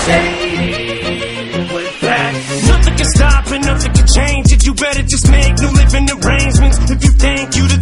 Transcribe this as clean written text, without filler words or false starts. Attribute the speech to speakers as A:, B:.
A: Shady with that.
B: Nothing can stop and nothing can change it. You better just make new living arrangements. If you think you